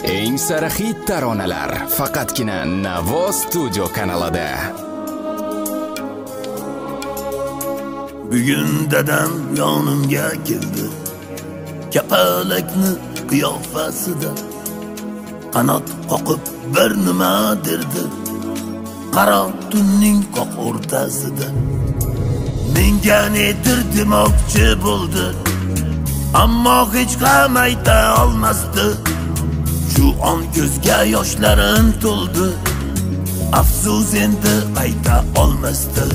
Eng sara hit taronalar faqatgina Navo Studio kanalida. Bugun dadam yonimga keldi. Kapalakni qiyofasida qanot qoqib bir nima derdi. Qaro tunning qoq o'rtasida menga nedir demoqchi bo'ldi, ammo hech ham ayta olmasdi. Shu on ko'zga yoshlarim to'ldi, afsus endi ayta olmasdi.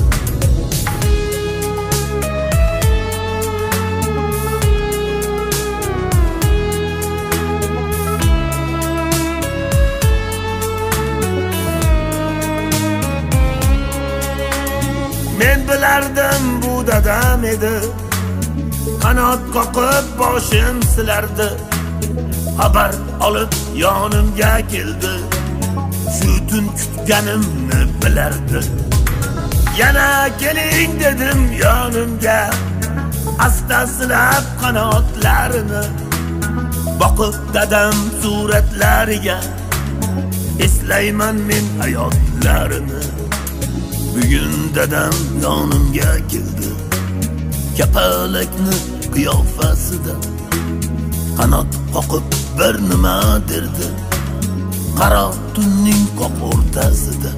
Men bilardim bu dadam edi, qanot qoqib boshim silardi. Xabar olib yonimga keldi, shu tun kutganimni bilardi. Yana keling dedim yonimga, asta silab qanotlarini, boqib dadam suratlariga eslayman men hayotlarini. Bugun dadam yonimga keldi, kapalakni qiyofasida qanot qoqib bir nima derdi. Qaro tunning qoq o'rtasida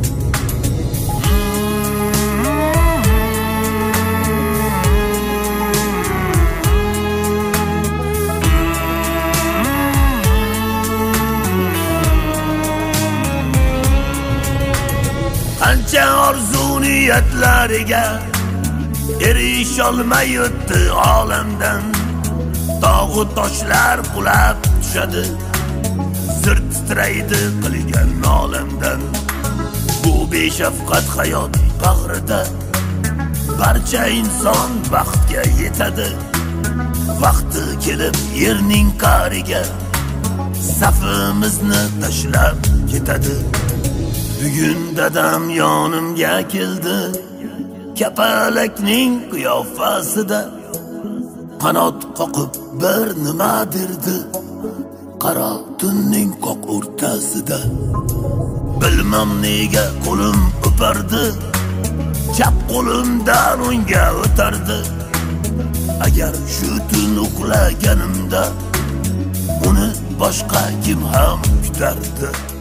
qancha orzu niyatlariga erisholmay o'tdi olamdan. Tog'u toshlar qulab tushadi, sir titraydi qilgan olamdan. Bu beshafqat hayot bag'rida barcha inson baxtga yetadi. Vaqti kelib yerning qa'riga safimizni tashlab ketadi. Bugun dadam yonimga keldi, kapalakning qiyofasida qanot qoqib bir nima derdi. Qaro tunning qoq o'rtasida bilmam nega qo'lim o'pardi, chap qo'limdan o'ngga o'tardi. Agar shu tun uxlaganimda uni boshqa kim ham kutardi.